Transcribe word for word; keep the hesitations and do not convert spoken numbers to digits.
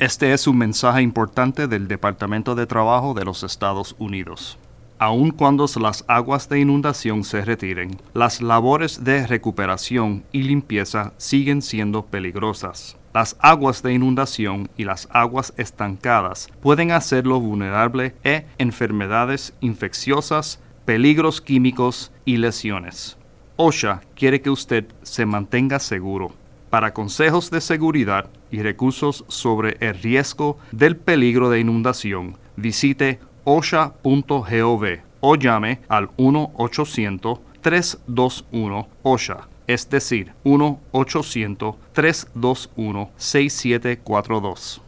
Este es un mensaje importante del Departamento de Trabajo de los Estados Unidos. Aun cuando las aguas de inundación se retiren, las labores de recuperación y limpieza siguen siendo peligrosas. Las aguas de inundación y las aguas estancadas pueden hacerlo vulnerable a enfermedades infecciosas, peligros químicos y lesiones. OSHA quiere que usted se mantenga seguro. Para consejos de seguridad y recursos sobre el riesgo del peligro de inundación, visite osha punto gov o llame al uno ochocientos, tres dos uno, OSHA, es decir, uno ochocientos, tres dos uno, seis siete cuatro dos.